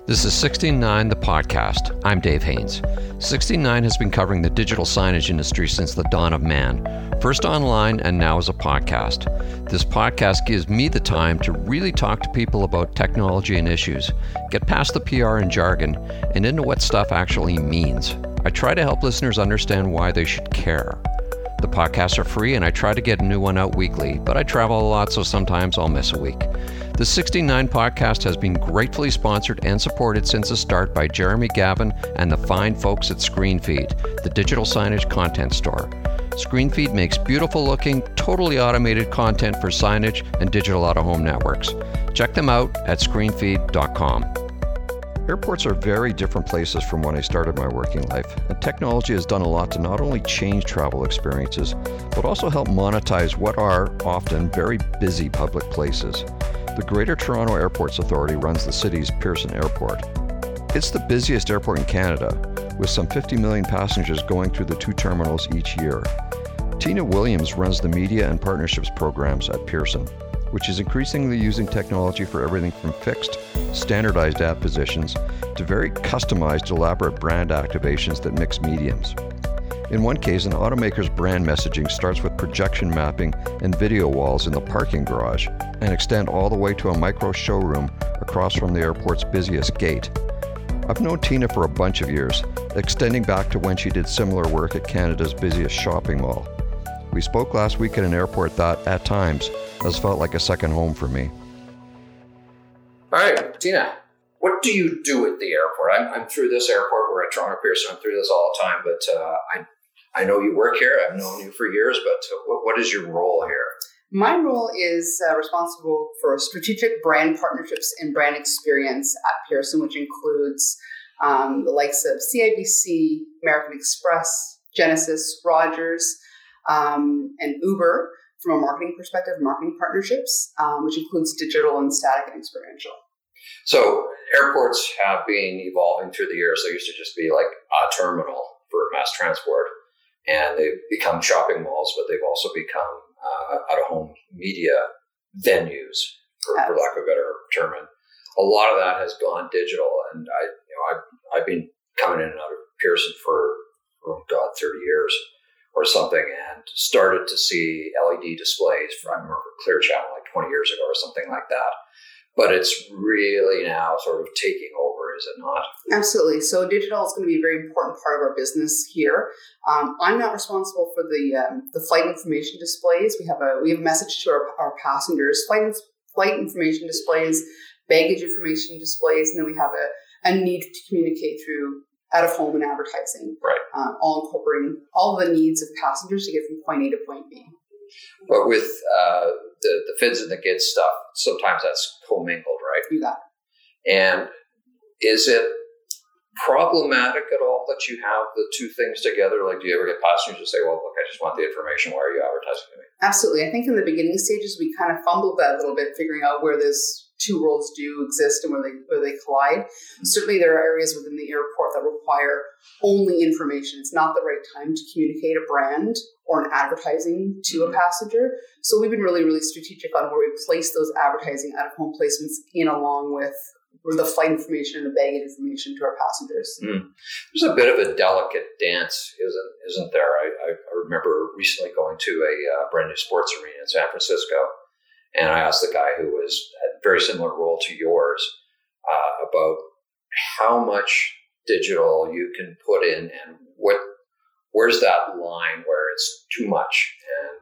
This is 16.9, the podcast. I'm Dave Haynes. 16.9 has been covering the digital signage industry since the dawn of man, first online and now as a podcast. This podcast gives me the time to really talk to people about technology and issues, get past the PR and jargon, and into what stuff actually means. I try to help listeners understand why they should care. The podcasts are free and I try to get a new one out weekly, but I travel a lot, so sometimes I'll miss a week. The 16.9 podcast has been gratefully sponsored and supported since the start by Jeremy Gavin and the fine folks at ScreenFeed, the digital signage content store. ScreenFeed makes beautiful looking, totally automated content for signage and digital out-of-home networks. Check them out at screenfeed.com. Airports are very different places from when I started my working life, and technology has done a lot to not only change travel experiences, but also help monetize what are often very busy public places. The Greater Toronto Airports Authority runs the city's Pearson Airport. It's the busiest airport in Canada, with some 50 million passengers going through the two terminals each year. Tina Williams runs the media and partnerships programs at Pearson, which is increasingly using technology for everything from fixed, standardized ad positions to very customized, elaborate brand activations that mix mediums. In one case, an automaker's brand messaging starts with projection mapping and video walls in the parking garage and extend all the way to a micro showroom across from the airport's busiest gate. I've known Tina for a bunch of years, extending back to when she did similar work at Canada's busiest shopping mall. We spoke last week at an airport that, at times, has felt like a second home for me. All right, Tina, what do you do at the airport? I'm through this airport. We're at Toronto Pearson. I'm through this all the time, but I know you work here. I've known you for years, but what is your role here? My role is responsible for strategic brand partnerships and brand experience at Pearson, which includes the likes of CIBC, American Express, Genesis, Rogers, and Uber from a marketing perspective, marketing partnerships, which includes digital and static and experiential. So airports have been evolving through the years. They used to just be like a terminal for mass transport, and they've become shopping malls, but they've also become out-of-home media venues, for lack of a better term. And a lot of that has gone digital. And I've been coming in and out of Pearson for 30 years or something, and started to see LED displays. I remember Clear Channel like 20 years ago or something like that. But it's really now sort of taking over, is it not? Absolutely. So digital is going to be a very important part of our business here. I'm not responsible for the flight information displays. We have a message to our passengers, flight information displays, baggage information displays, and then we have a need to communicate through out-of-home and advertising, right? All incorporating all of the needs of passengers to get from point A to point B. But with the FIDS and the GIDS stuff, sometimes that's commingled, right? You got it. And is it problematic at all that you have the two things together? Like, do you ever get passengers to say, well, look, I just want the information. Why are you advertising to me? Absolutely. I think in the beginning stages, we kind of fumbled that a little bit, figuring out where those two roles do exist and where they collide. Certainly, there are areas within the airport that require only information. It's not the right time to communicate a brand or an advertising to a passenger. So we've been really, really strategic on where we place those advertising out-of-home placements in along with the flight information and the baggage information to our passengers. There's a bit of a delicate dance, isn't there? I remember recently going to a brand new sports arena in San Francisco, and I asked the guy who had a very similar role to yours about how much digital you can put in and where's that line where it's too much, and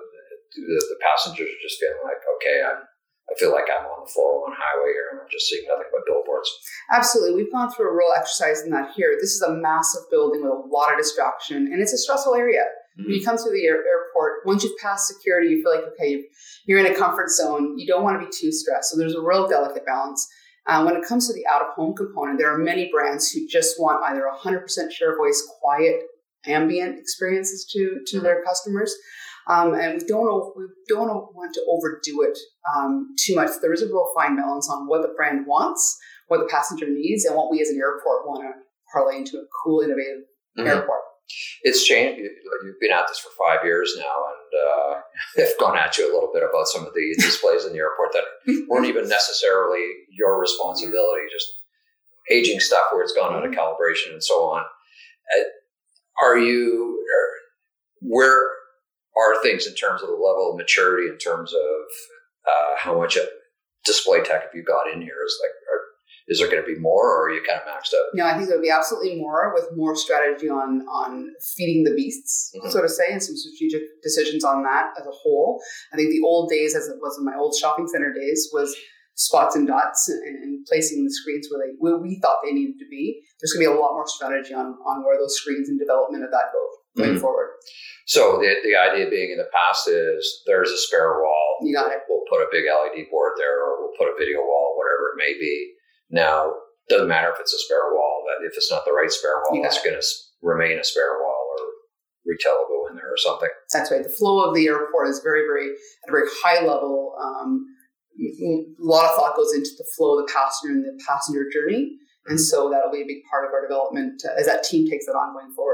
the passengers are just feeling like, okay, I feel like I'm on the 401 highway here and I'm just seeing nothing but billboards. Absolutely. We've gone through a real exercise in that here. This is a massive building with a lot of distraction, and it's a stressful area. When you come through the airport, once you've passed security, you feel like, okay, you're in a comfort zone. You don't want to be too stressed. So there's a real delicate balance. When it comes to the out-of-home component, there are many brands who just want either 100% share voice, quiet, ambient experiences to their customers. And we don't want to overdo it too much. There is a real fine balance on what the brand wants, what the passenger needs, and what we as an airport want to parlay into a cool, innovative airport. It's changed. You've been at this for 5 years now, and I've gone at you a little bit about some of the displays in the airport that weren't even necessarily your responsibility. Just aging stuff where it's gone out of calibration and so on. Where are things in terms of the level of maturity, in terms of how much display tech have you got in here? Is there going to be more, or are you kind of maxed out? No, I think there'll be absolutely more, with more strategy on feeding the beasts, so to say, and some strategic decisions on that as a whole. I think the old days, as it was in my old shopping center days, was spots and dots and placing the screens where we thought they needed to be. There's going to be a lot more strategy on where those screens and development of that go going forward. So the idea being in the past is there's a spare wall. You got it. We'll put a big LED board there, or we'll put a video wall, whatever it may be. Now, it doesn't matter if it's a spare wall, that if it's not the right spare wall, it's going to remain a spare wall, or retail will go in there or something. That's right. The flow of the airport is very, very, at a very high level. A lot of thought goes into the flow of the passenger and the passenger journey. And so that'll be a big part of our development as that team takes it on going forward.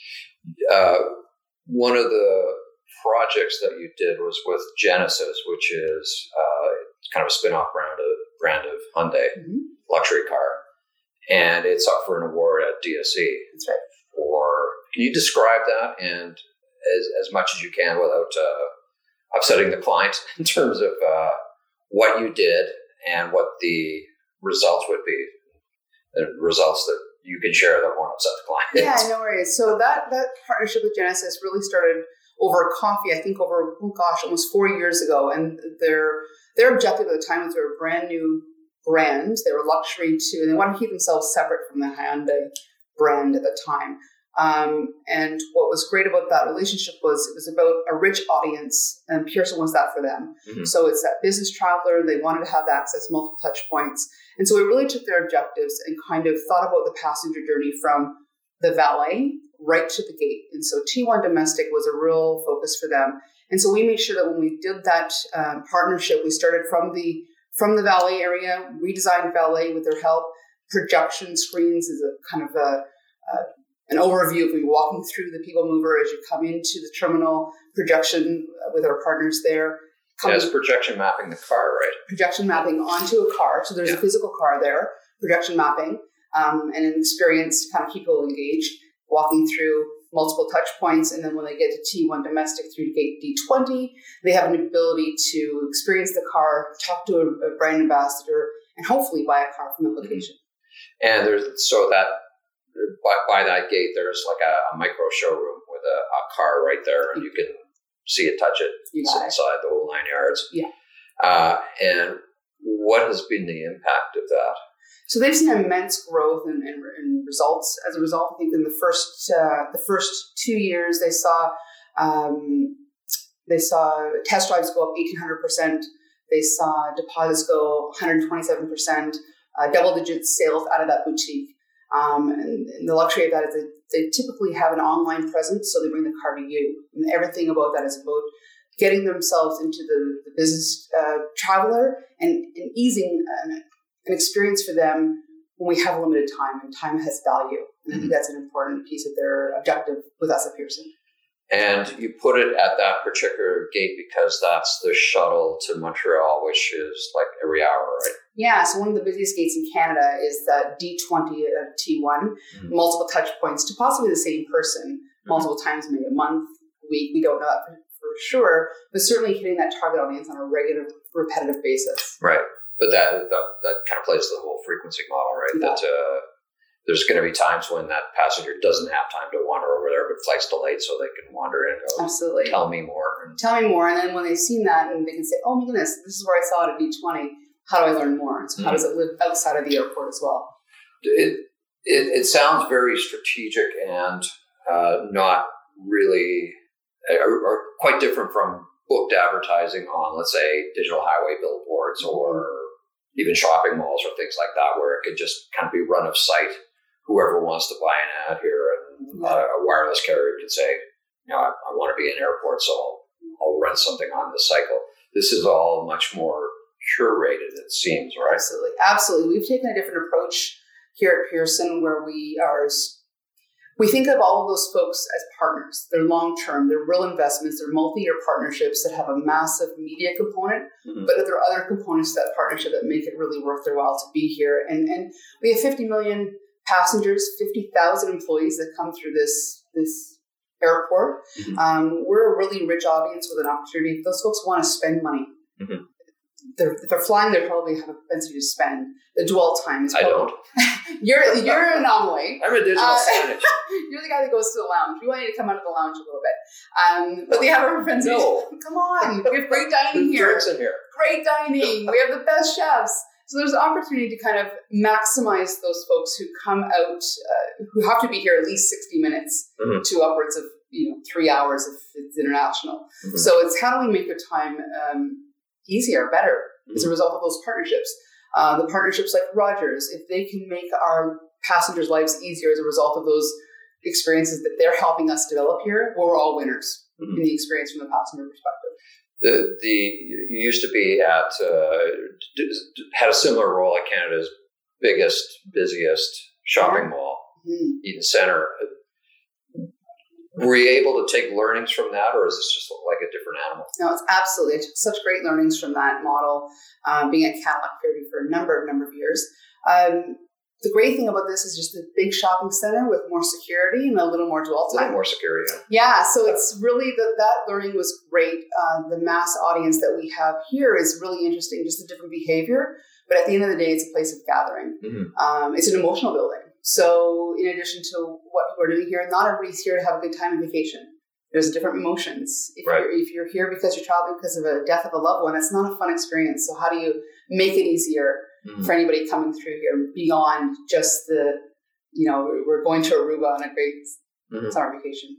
One of the projects that you did was with Genesis, which is kind of a spin-off brand of Hyundai, luxury car. And it's up for an award at DSE. That's right. Can you describe that, and as much as you can without upsetting the client, in terms of what you did and what the results would be, the results that you can share that won't upset the client? Yeah, no worries. So that partnership with Genesis really started over coffee, I think almost 4 years ago. And their objective at the time was they were a brand new brand. They were luxury too, and they wanted to keep themselves separate from the Hyundai brand at the time. And what was great about that relationship was it was about a rich audience, and Pearson was that for them. So it's that business traveler. They wanted to have access, multiple touch points. And so we really took their objectives and kind of thought about the passenger journey from the valet right to the gate. And so T1 Domestic was a real focus for them. And so we made sure that when we did that partnership, we started from the valet area, redesigned valet with their help. Projection screens is a kind of an overview of you walking through the People Mover as you come into the terminal. Projection with our partners there. It's projection mapping the car, right? Projection mapping onto a car. So there's a physical car there, projection mapping, and an experience to kind of keep people engaged, walking through multiple touch points. And then when they get to T1 Domestic through gate D20, they have an ability to experience the car, talk to a brand ambassador, and hopefully buy a car from the location. And by that gate, there's like a micro showroom with a car right there, and you can see it, touch it, sit inside, the whole 9 yards. Yeah. And what has been the impact of that? So they've seen immense growth and results as a result. I think in the first 2 years, they saw test drives go up 1,800%. They saw deposits go 127%, double-digit sales out of that boutique. And the luxury of that is they typically have an online presence, so they bring the car to you. And everything about that is about getting themselves into the business traveler and easing an experience for them when we have a limited time, and time has value. And I think that's an important piece of their objective with us at Pearson. And you put it at that particular gate because that's the shuttle to Montreal, which is like every hour, right? Yeah, so one of the busiest gates in Canada is that D20 at T1, multiple touch points to possibly the same person, multiple times, maybe a month, a week, we don't know that for sure, but certainly hitting that target audience on a regular, repetitive basis. Right, but that kind of plays the whole frequency model, right? Yeah. That there's going to be times when that passenger doesn't have time to wander over there, but flight's delayed, so they can wander in and go, absolutely, tell me more. Tell me more, and then when they've seen that, and they can say, oh my goodness, this is where I saw it at D20, how do I learn more? And so how does it live outside of the airport as well? It sounds very strategic and not really, or quite different from booked advertising on, let's say, digital highway billboards or even shopping malls or things like that, where it could just kind of be run of sight. Whoever wants to buy an ad here, and a wireless carrier could say, I want to be in an airport, so I'll run something on this cycle. This is all much more curated, it seems, right? Absolutely. We've taken a different approach here at Pearson, where We think of all of those folks as partners. They're long-term, they're real investments, they're multi-year partnerships that have a massive media component, but there are other components to that partnership that make it really worth their while to be here. And we have 50 million passengers, 50,000 employees that come through this airport. We're a really rich audience with an opportunity. If those folks want to spend money, if they're flying, they probably have a propensity to spend. The dwell time is probably... I don't. You're an anomaly. I'm a digital signage. You're the guy that goes to the lounge. We want you to come out of the lounge a little bit. But they have a propensity. No. Come on. We have great dining here. Drinks in here. Great dining. We have the best chefs. So there's an opportunity to kind of maximize those folks who come out, who have to be here at least 60 minutes to upwards of 3 hours if it's international. So it's how do we make their time easier, better as a result of those partnerships. The partnerships like Rogers, if they can make our passengers' lives easier as a result of those experiences that they're helping us develop here, well, we're all winners in the experience from the passenger perspective. You used to be at had a similar role at Canada's biggest, busiest shopping mall, Eden Centre. Were you able to take learnings from that, or is this just like a different animal? No, it's absolutely. I took such great learnings from that model, being at Cadillac Fairview for a number of years. The great thing about this is just a big shopping center with more security and a little more dwell time. A little more security. Yeah, so it's really that learning was great. The mass audience that we have here is really interesting, just a different behavior. But at the end of the day, it's a place of gathering. It's an emotional building. So in addition to what we're doing here, not everybody's here to have a good time on vacation. There's different emotions. If you're here because you're traveling because of a death of a loved one, it's not a fun experience. So how do you make it easier for anybody coming through here beyond just we're going to Aruba on a great summer vacation?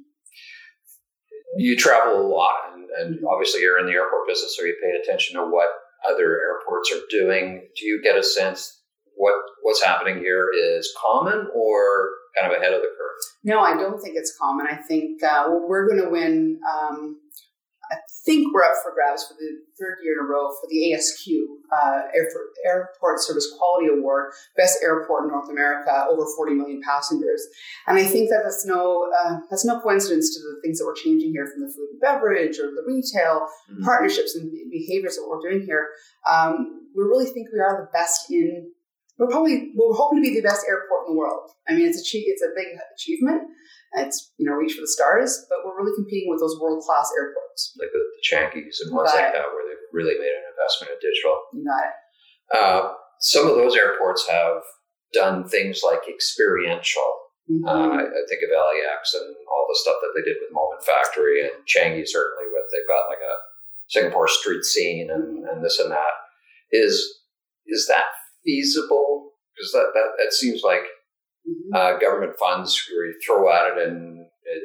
You travel a lot, and obviously you're in the airport business, so you pay attention to what other airports are doing. Do you get a sense what's happening here is common or kind of ahead of the curve? No, I don't think it's common. I think we're going to win. I think we're up for grabs for the third year in a row for the ASQ, Airport Service Quality Award, Best Airport in North America, over 40 million passengers. And I think that's no coincidence to the things that we're changing here, from the food and beverage or the retail partnerships and behaviors that we're doing here. We really think we are the best in. We're hoping to be the best airport in the world. I mean, it's a big achievement. It's reach for the stars, but we're really competing with those world-class airports, like the Chankeys and ones like that, where they've really made an investment in digital. You got it. Some of those airports have done things like experiential. I think of LAX and all the stuff that they did with Moment Factory, and Changi certainly they've got like a Singapore street scene and this and that. Is that feasible? Because that seems like government funds where you throw at it, and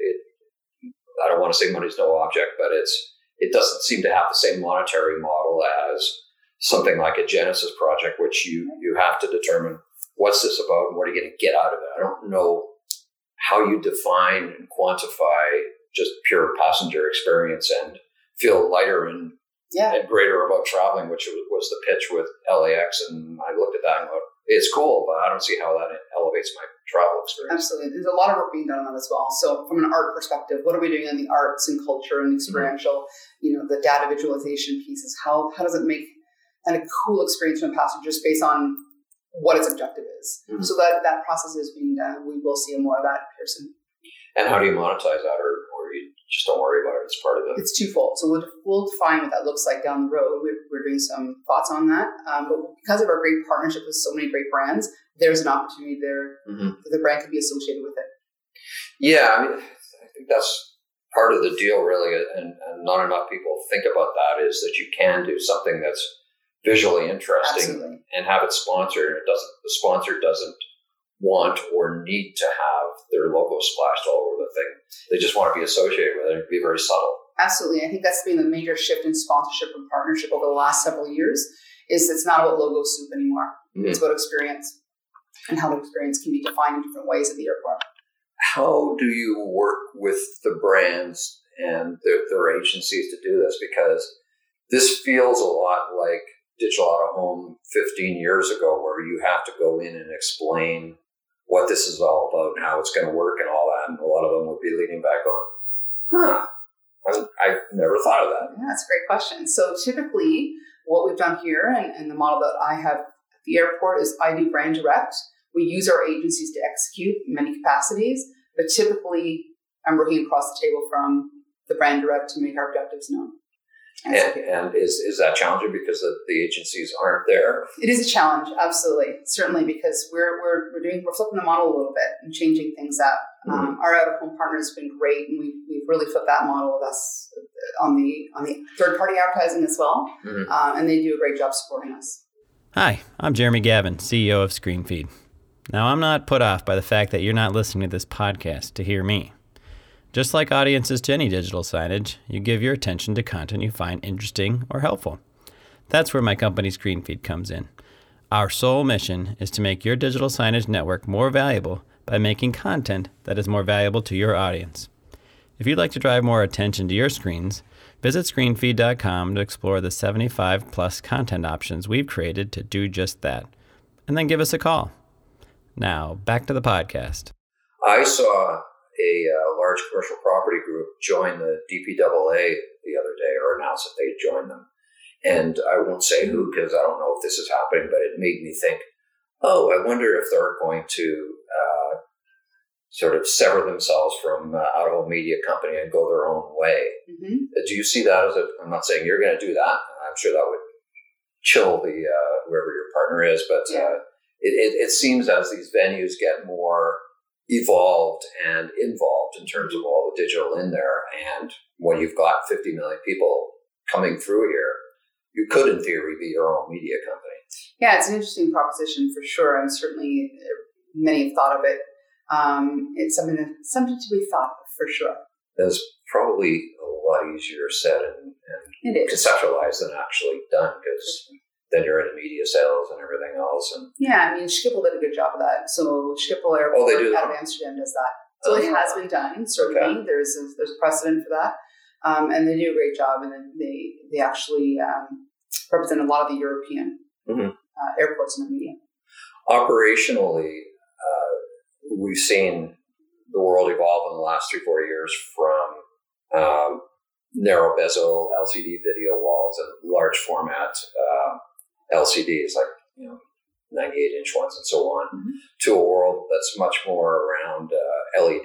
I don't want to say money's no object, but it doesn't seem to have the same monetary model as something like a Genesis project, which you have to determine what's this about and what are you going to get out of it. I don't know how you define and quantify just pure passenger experience and feel lighter and greater about traveling, which was the pitch with LAX. And I looked at that and thought, it's cool, but I don't see how that elevates my travel experience. Absolutely. There's a lot of work being done on that as well. So from an art perspective, what are we doing in the arts and culture and experiential, the data visualization pieces? How does it make a cool experience for passengers based on what its objective is? So that process is being done. We will see more of that here soon. And how do you monetize that, or you just don't worry about it? It's part of it. It's twofold. So we'll define what that looks like down the road. We're doing some thoughts on that. But because of our great partnership with so many great brands, there's an opportunity there that the brand can be associated with it. Yeah, I think that's part of the deal, really, and not enough people think about that, is that you can do something that's visually interesting and have it sponsored. The sponsor doesn't want or need to have their logo splashed all over the thing. They just want to be associated with it and be very subtle. Absolutely. I think that's been the major shift in sponsorship and partnership over the last several years, is it's not about logo soup anymore. It's about experience and how the experience can be defined in different ways at the airport. How do you work with the brands and their agencies to do this? Because this feels a lot like Digital Out of Home 15 years ago, where you have to go in and explain what this is all about and how it's going to work and all and a lot of them would be leaning back going, I've never thought of that. Yeah, that's a great question. So typically what we've done here and the model that I have at the airport is I do brand direct. We use our agencies to execute in many capacities, but typically I'm working across the table from the brand direct to make our objectives known. And is that challenging because the agencies aren't there? It is a challenge, absolutely, certainly, because we're flipping the model a little bit and changing things up. Mm-hmm. Our out of home partner has been great, and we've really flipped that model with us on the third party advertising as well, and they do a great job supporting us. Hi, I'm Jeremy Gavin, CEO of ScreenFeed. Now, I'm not put off by the fact that you're not listening to this podcast to hear me. Just like audiences to any digital signage, you give your attention to content you find interesting or helpful. That's where my company ScreenFeed comes in. Our sole mission is to make your digital signage network more valuable by making content that is more valuable to your audience. If you'd like to drive more attention to your screens, visit screenfeed.com to explore the 75 plus content options we've created to do just that. And then give us a call. Now, back to the podcast. I saw a large commercial property group join the DPAA the other day, or announce that they joined them. And I won't say who, because I don't know if this is happening, but it made me think, I wonder if they're going to sort of sever themselves from out-of-home media company and go their own way. Mm-hmm. Do you see that as I'm not saying you're going to do that. I'm sure that would chill the whoever your partner is, but it seems as these venues get more evolved and involved in terms of all the digital in there. And when you've got 50 million people coming through here, you could, in theory, be your own media company. Yeah, it's an interesting proposition for sure. And certainly many have thought of it. It's something to be thought of for sure. It's probably a lot easier said and conceptualized than actually done, because then you're into media sales and everything else. And yeah, I mean, Schiphol did a good job of that. So Schiphol Airport out of Amsterdam does that. So it has been done, certainly. Okay. There's a precedent for that. And they do a great job. And then they actually represent a lot of the European airports in the media. Operationally, we've seen the world evolve in the last 3-4 years from narrow bezel LCD video walls and large format LCDs, like 98-inch ones and so on, to a world that's much more around LED.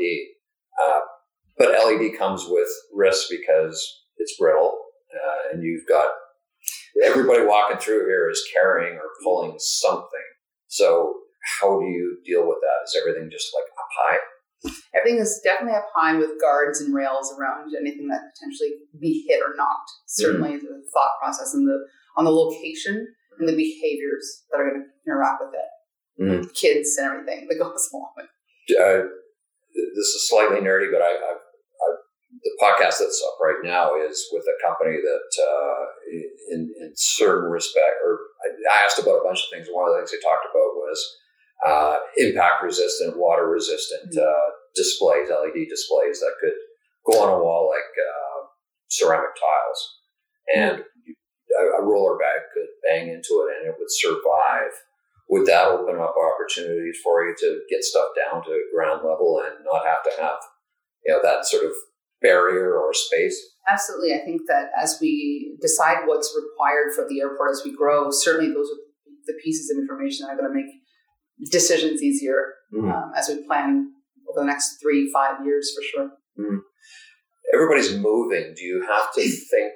But LED comes with risks because it's brittle, and you've got everybody walking through here is carrying or pulling something. So how do you deal with that? Is everything just like up high? Everything is definitely up high with guards and rails around anything that potentially be hit or not. Certainly the thought process and on the location and the behaviors that are going to interact with it. Kids and everything that goes along with it. This is slightly nerdy, but the podcast that's up right now is with a company that in certain respect, or I asked about a bunch of things. One of the things they talked about was impact resistant, water resistant displays, LED displays that could go on a wall like ceramic tiles, and a roller bag could bang into it and it would survive. Would that open up opportunities for you to get stuff down to ground level and not have to have that sort of barrier or space? Absolutely. I think that as we decide what's required for the airport as we grow, certainly those are the pieces of information that are going to make decisions easier as we plan over the next 3-5 years for sure. Everybody's moving. Do you have to think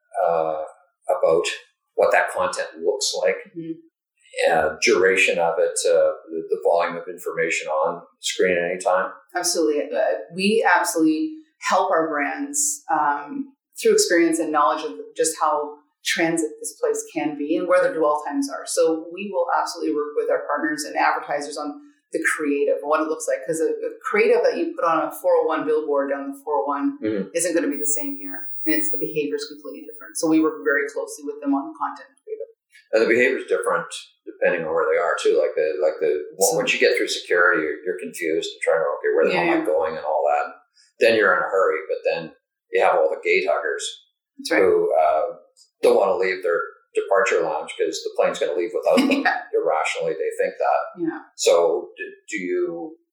about what that content looks like? Duration of it, the volume of information on screen at any time? Absolutely. We absolutely help our brands through experience and knowledge of just how transit this place can be and where the dwell times are. So we will absolutely work with our partners and advertisers on the creative, what it looks like. Because a creative that you put on a 401 billboard down the 401 isn't going to be the same here. And the behavior is completely different. So we work very closely with them on content creative. And the behavior is different depending on where they are too. Once you get through security, you're confused and trying to where the hell am I going and all that. Then you're in a hurry, but then you have all the gate huggers who don't want to leave their departure lounge because the plane's going to leave without them. Irrationally, they think that. So do you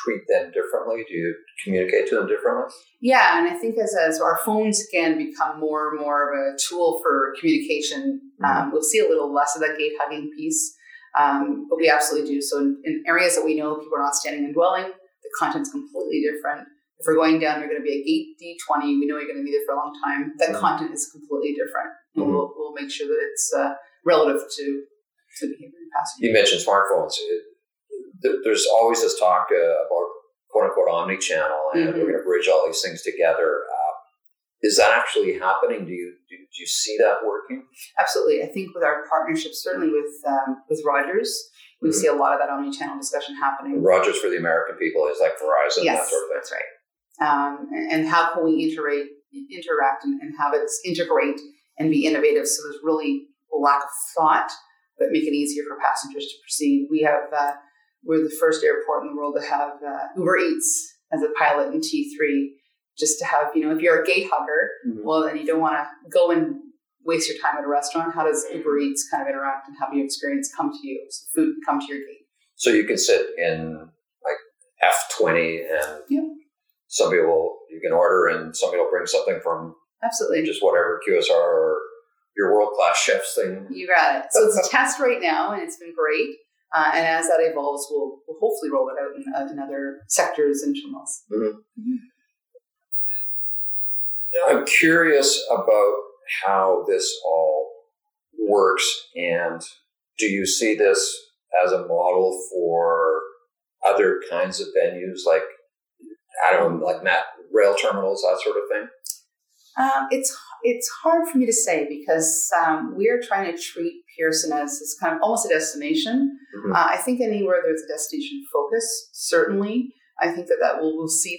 treat them differently? Do you communicate to them differently? Yeah, and I think as our phones again become more and more of a tool for communication, we'll see a little less of that gate hugging piece, but we absolutely do. So in areas that we know people are not standing and dwelling, the content's completely different. If we're going down, you're going to be a gate D20. We know you're going to be there for a long time. That content is completely different. Mm-hmm. We'll make sure that it's relative to behavior and passengers. You mentioned smartphones. There's always this talk about quote unquote omni-channel, and we're going to bridge all these things together. Is that actually happening? Do you see that working? Absolutely. I think with our partnerships, certainly with Rogers, we see a lot of that omni-channel discussion happening. Rogers, for the American people, is like Verizon, yes, that sort of thing. That's right. And how can we interact and have it integrate and be innovative? So there's really a lack of thought, but make it easier for passengers to proceed. We're the first airport in the world to have Uber Eats as a pilot in T3, just to have, if you're a gate hugger, well, then you don't want to go and waste your time at a restaurant. How does Uber Eats kind of interact and have your experience come to you? So food can come to your gate. So you can sit in like F20 and you can order and somebody will bring something from absolutely just whatever QSR or your world-class chefs thing. You got it. So it's a test right now, and it's been great. And as that evolves, we'll hopefully roll it out in other sectors and channels. Mm-hmm. I'm curious about how this all works, and do you see this as a model for other kinds of venues, like, I don't know, like rail terminals, that sort of thing? It's hard for me to say because we're trying to treat Pearson as kind of almost a destination. Mm-hmm. I think anywhere there's a destination focus, certainly, I think that we'll see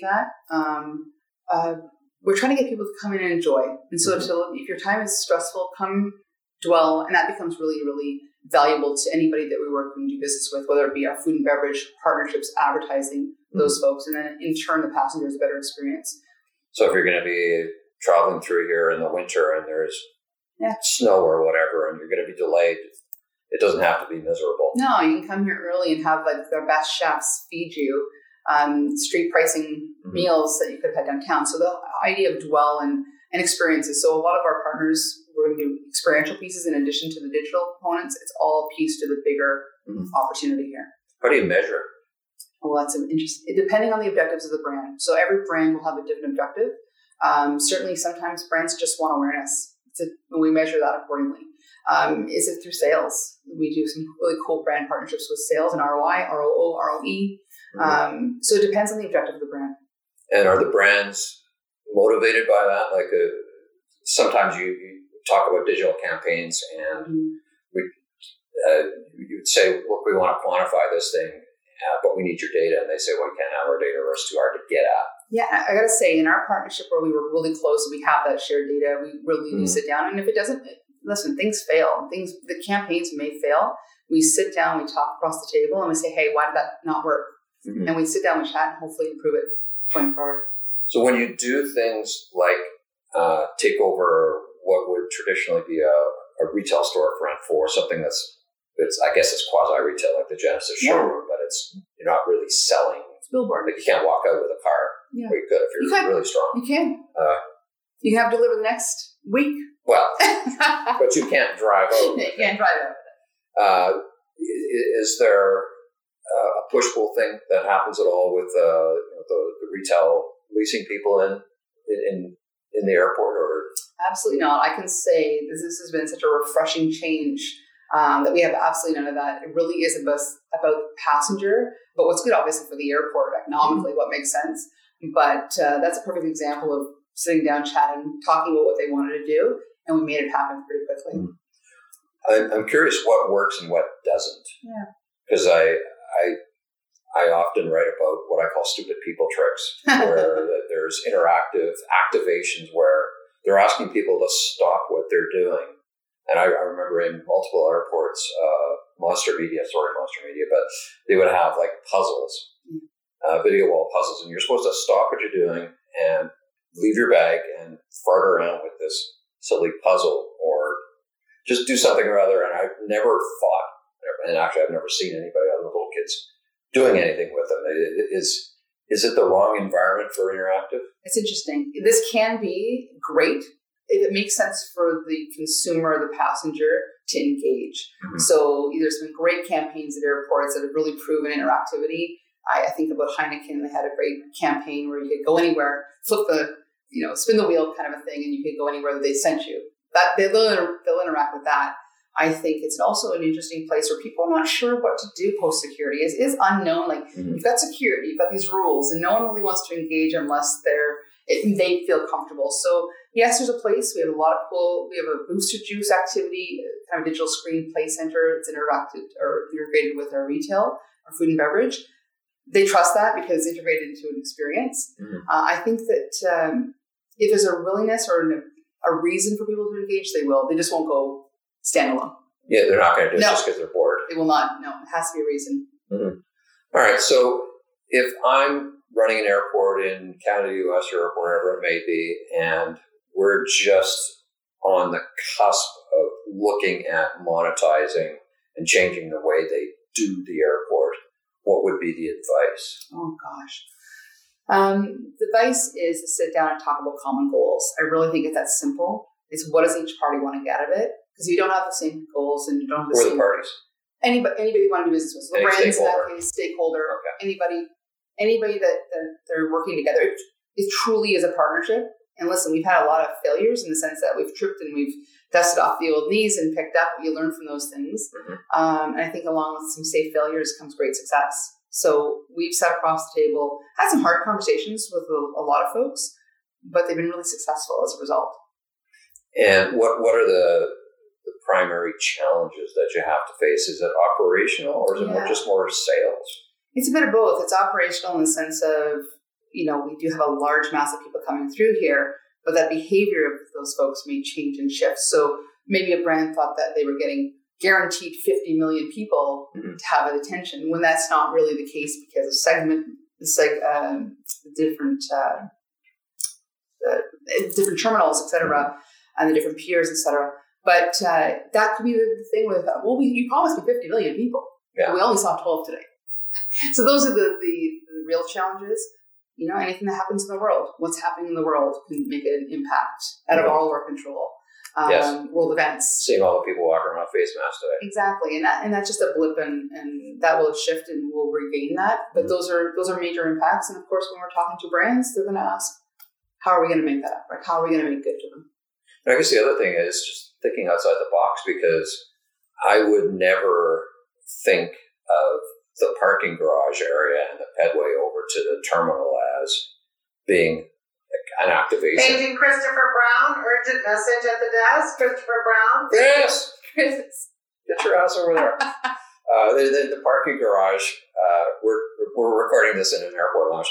that. We're trying to get people to come in and enjoy. And so if your time is stressful, come dwell, and that becomes really, really valuable to anybody that we work and do business with, whether it be our food and beverage partnerships, advertising, those folks, and then in turn, the passengers a better experience. So if you're going to be traveling through here in the winter and there's snow or whatever, and you're going to be delayed, it doesn't have to be miserable. No, you can come here early and have like their best chefs feed you street pricing meals that you could have had downtown. So the idea of dwell and experiences. So a lot of our partners, we're going to do experiential pieces in addition to the digital components. It's all a piece to the bigger opportunity here. How do you measure? Well, that's interesting. Depending on the objectives of the brand. So every brand will have a different objective. Certainly, sometimes brands just want awareness. We measure that accordingly. Is it through sales? We do some really cool brand partnerships with sales and ROI, ROO, ROE. So it depends on the objective of the brand. And are the brands motivated by that? Like sometimes you talk about digital campaigns and you would say, look, we want to quantify this thing, but we need your data. And they say, well, we can't have our data or it's too hard to get at. Yeah, I got to say, in our partnership where we were really close, we have that shared data. We really do sit down. And if it doesn't, listen, things fail. The campaigns may fail. We sit down, we talk across the table, and we say, hey, why did that not work? And we sit down, we chat, and hopefully improve it going forward. So when you do things like take over what would traditionally be a retail storefront for something I guess it's quasi-retail, like the Genesis showroom, but you're not really selling. It's billboard. Like you can't walk out with a car. Yeah. Well, you could if you're really strong. You can. You can have delivered the next week. Well, but you can't drive out. You can't drive out. Is there a push-pull thing that happens at all with the retail leasing people in the airport? Or absolutely not. I can say this has been such a refreshing change that we have absolutely none of that. It really is about the passenger, but what's good, obviously, for the airport economically, what makes sense. But that's a perfect example of sitting down, chatting, talking about what they wanted to do, and we made it happen pretty quickly. I'm curious what works and what doesn't. Yeah. Because I often write about what I call stupid people tricks, where there's interactive activations where they're asking people to stop what they're doing. And I remember in multiple airports, Monster Media, but they would have like puzzles, video wall puzzles, and you're supposed to stop what you're doing and leave your bag and fart around with this silly puzzle or just do something or other. And I've never thought, and actually I've never seen anybody other than little kids doing anything with them. Is it the wrong environment for interactive? It's interesting. This can be great if it makes sense for the consumer, the passenger, to engage. Mm-hmm. So there's been great campaigns at airports that have really proven interactivity. I think about Heineken. They had a great campaign where you could go anywhere, flip the, spin the wheel kind of a thing, and you could go anywhere that they sent you. That they'll interact with that. I think it's also an interesting place where people are not sure what to do post-security. Is unknown. Like, you've got security, you've got these rules, and no one really wants to engage unless they feel comfortable. So yes, there's a place. We have we have a Booster Juice activity, kind of digital screen play center. It's integrated with our retail, our food and beverage. They trust that because it's integrated into an experience. Mm-hmm. I think that if there's a willingness or a reason for people to engage, they will. They just won't go standalone. Yeah, they're not going to do it just because they're bored. They will not. No, it has to be a reason. Mm-hmm. All right. So if I'm running an airport in Canada, US, Europe, wherever it may be, and we're just on the cusp of looking at monetizing and changing the way they do the airport, what would be the advice? Oh, gosh. The advice is to sit down and talk about common goals. I really think it's that simple. It's what does each party want to get out of it? Because you don't have the same goals and you don't have the same... the parties? Anybody you want to do business with. So the brands in that case, stakeholder, okay. Anybody that they're working together. It truly is a partnership. And listen, we've had a lot of failures in the sense that we've tripped and we've dusted off the old knees and picked up. You learn from those things. Mm-hmm. And I think along with some safe failures comes great success. So we've sat across the table, had some hard conversations with a lot of folks, but they've been really successful as a result. And what are the primary challenges that you have to face? Is it operational or is it just more sales? It's a bit of both. It's operational in the sense of, we do have a large mass of people coming through here, but that behavior of those folks may change and shift. So maybe a brand thought that they were getting guaranteed 50 million people to have attention when that's not really the case because of different terminals, et cetera, and the different peers, et cetera. But that could be the thing with, you promised me 50 million people. Yeah. But we only saw 12 today. So those are the real challenges. Anything that happens in the world, what's happening in the world can make an impact out of all of our control. World events. Seeing all the people walking around with face masks today. Exactly. And that's just a blip and that will shift and we'll regain that. But those are major impacts. And of course, when we're talking to brands, they're going to ask, how are we going to make that up? Like, how are we going to make good to them? And I guess the other thing is just thinking outside the box, because I would never think of the parking garage area and the pedway over to the terminal as being an activation. Paging Christopher Brown, urgent message at the desk. Christopher Brown. Yes. Get your ass over there. The parking garage, we're recording this in an airport lounge.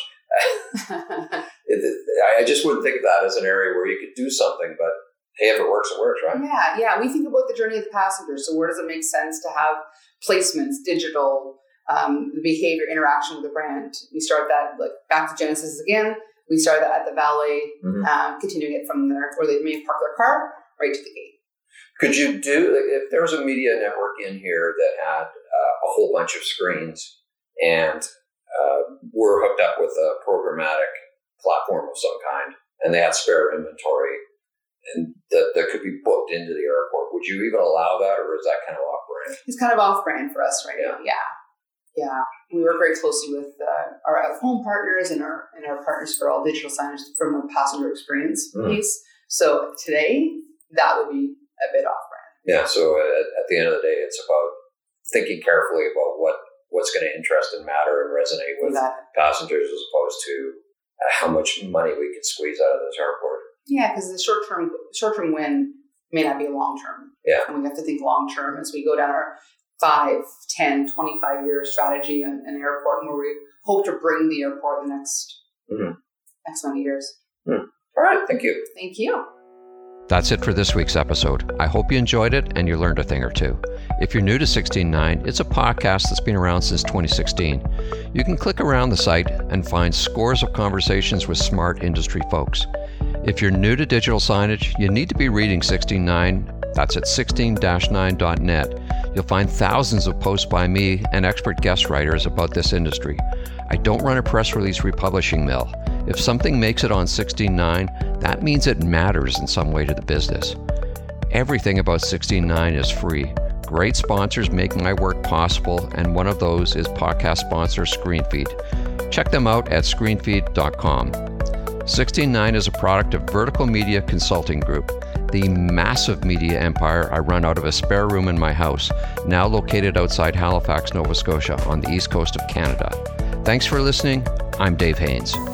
I just wouldn't think of that as an area where you could do something, but hey, if it works, it works, right? Yeah. We think about the journey of the passenger. So where does it make sense to have placements, digital, the behavior, interaction with the brand? We start that back to Genesis again. We started that at the valet, continuing it from there, where they may park their car right to the gate. Could you do, if there was a media network in here that had a whole bunch of screens and were hooked up with a programmatic platform of some kind, and they had spare inventory, and that could be booked into the airport, would you even allow that, or is that kind of off-brand? It's kind of off-brand for us right now. Yeah. We work very closely with our out-of-home partners and our partners for all digital signage from a passenger experience piece. So today, that would be a bit off-brand. Yeah. So at the end of the day, it's about thinking carefully about what's going to interest and matter and resonate with passengers, as opposed to how much money we can squeeze out of this airport. Yeah, because the short-term win may not be a long-term. Yeah. And we have to think long-term as we go down our 5, 10, 25-year strategy in an airport, where we hope to bring the airport in the next amount of years. All right. Thank you. Thank you. That's it for this week's episode. I hope you enjoyed it and you learned a thing or two. If you're new to 16.9, it's a podcast that's been around since 2016. You can click around the site and find scores of conversations with smart industry folks. If you're new to digital signage, you need to be reading 16.9. That's at 16-9.net You'll find thousands of posts by me and expert guest writers about this industry. I don't run a press release republishing mill. If something makes it on 16.9, that means it matters in some way to the business. Everything about 16.9 is free. Great sponsors make my work possible, and one of those is podcast sponsor ScreenFeed. Check them out at screenfeed.com. 16.9 is a product of Vertical Media Consulting Group, the massive media empire I run out of a spare room in my house, now located outside Halifax, Nova Scotia, on the east coast of Canada. Thanks for listening. I'm Dave Haynes.